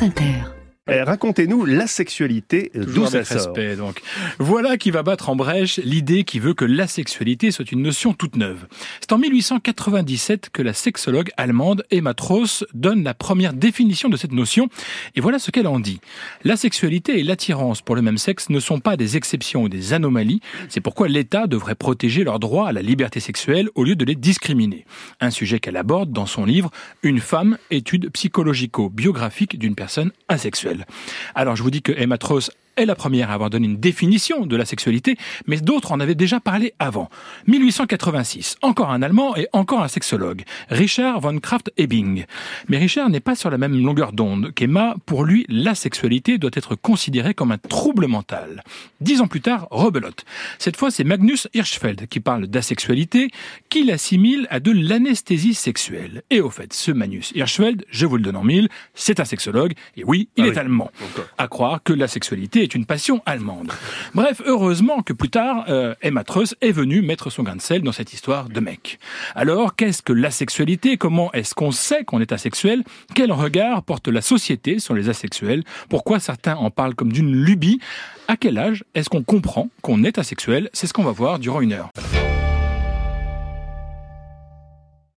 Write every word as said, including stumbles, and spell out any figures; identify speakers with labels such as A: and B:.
A: France Inter.
B: Eh, racontez-nous la sexualité, d'où ça sort.
C: Respect, donc. Voilà qui va battre en brèche l'idée qui veut que la sexualité soit une notion toute neuve. C'est en mille huit cent quatre-vingt-dix-sept que la sexologue allemande Emma Tross donne la première définition de cette notion, et voilà ce qu'elle en dit. La sexualité et l'attirance pour le même sexe ne sont pas des exceptions ou des anomalies, c'est pourquoi l'État devrait protéger leur droit à la liberté sexuelle au lieu de les discriminer. Un sujet qu'elle aborde dans son livre « Une femme, étude psychologico-biographique d'une personne asexuelle ». Alors je vous dis que Emma Tross est la première à avoir donné une définition de la sexualité, mais d'autres en avaient déjà parlé avant. mille huit cent quatre-vingt-six, encore un Allemand et encore un sexologue, Richard von Krafft-Ebing. Mais Richard n'est pas sur la même longueur d'onde qu'Emma. Pour lui, la sexualité doit être considérée comme un trouble mental. Dix ans plus tard, rebelote. Cette fois, c'est Magnus Hirschfeld qui parle d'asexualité, qu'il assimile à de l'anesthésie sexuelle. Et au fait, ce Magnus Hirschfeld, je vous le donne en mille, c'est un sexologue, et oui, il
B: ah
C: est
B: oui.
C: allemand.
B: Okay.
C: À croire que la sexualité est une passion allemande. Bref, heureusement que plus tard, euh, Emma Tross est venue mettre son grain de sel dans cette histoire de mec. Alors, qu'est-ce que l'asexualité ? Comment est-ce qu'on sait qu'on est asexuel ? Quel regard porte la société sur les asexuels ? Pourquoi certains en parlent comme d'une lubie ? À quel âge est-ce qu'on comprend qu'on est asexuel ? C'est ce qu'on va voir durant une heure.